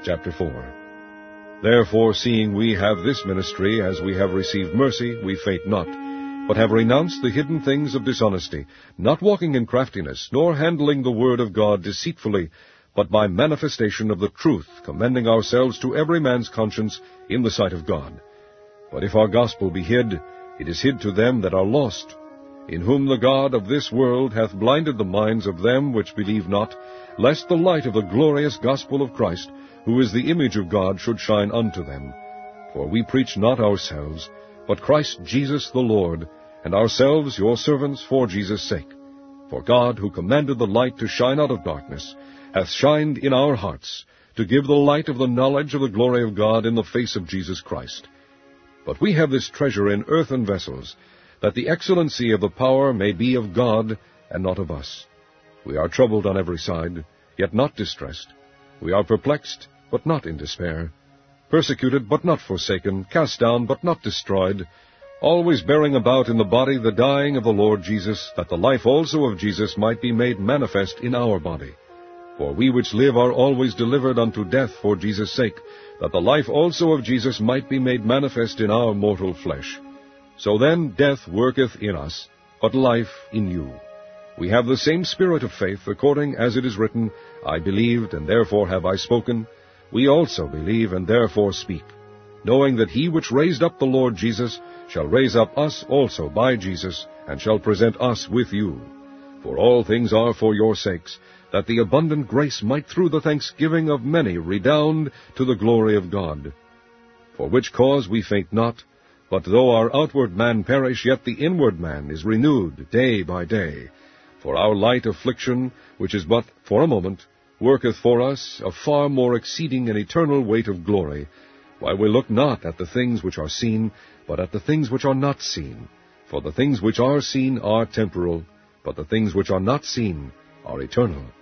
chapter 4. Therefore, seeing we have this ministry, as we have received mercy, we faint not, but have renounced the hidden things of dishonesty, not walking in craftiness, nor handling the word of God deceitfully, but by manifestation of the truth, commending ourselves to every man's conscience in the sight of God. But if our gospel be hid, it is hid to them that are lost, in whom the God of this world hath blinded the minds of them which believe not, lest the light of the glorious gospel of Christ, who is the image of God, should shine unto them. For we preach not ourselves, but Christ Jesus the Lord, and ourselves your servants for Jesus' sake. For God, who commanded the light to shine out of darkness, hath shined in our hearts, to give the light of the knowledge of the glory of God in the face of Jesus Christ. But we have this treasure in earthen vessels, that the excellency of the power may be of God, and not of us. We are troubled on every side, yet not distressed. We are perplexed, but not in despair. Persecuted, but not forsaken. Cast down, but not destroyed. Always bearing about in the body the dying of the Lord Jesus, that the life also of Jesus might be made manifest in our body. For we which live are always delivered unto death for Jesus' sake, that the life also of Jesus might be made manifest in our mortal flesh. So then death worketh in us, but life in you. We have the same spirit of faith, according as it is written, I believed, and therefore have I spoken. We also believe, and therefore speak, knowing that he which raised up the Lord Jesus shall raise up us also by Jesus, and shall present us with you. For all things are for your sakes, that the abundant grace might through the thanksgiving of many redound to the glory of God. For which cause we faint not, but though our outward man perish, yet the inward man is renewed day by day. For our light affliction, which is but for a moment, worketh for us a far more exceeding and eternal weight of glory, while we look not at the things which are seen, but at the things which are not seen. For the things which are seen are temporal, but the things which are not seen are eternal.